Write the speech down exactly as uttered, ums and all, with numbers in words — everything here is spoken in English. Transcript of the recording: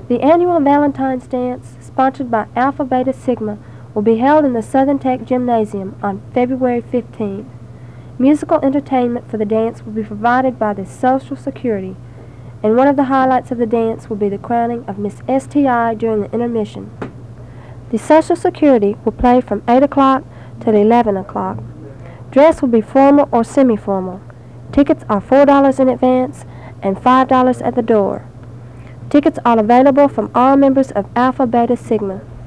The annual Valentine's Dance, sponsored by Alpha Beta Sigma, will be held in the Southern Tech Gymnasium on February fifteenth. Musical entertainment for the dance will be provided by the Social Security, and one of the highlights of the dance will be the crowning of Miss S T I during the intermission. The Social Security will play from eight o'clock till eleven o'clock. Dress will be formal or semi-formal. Tickets are four dollars in advance and five dollars at the door. Tickets are available from all members of Alpha Beta Sigma.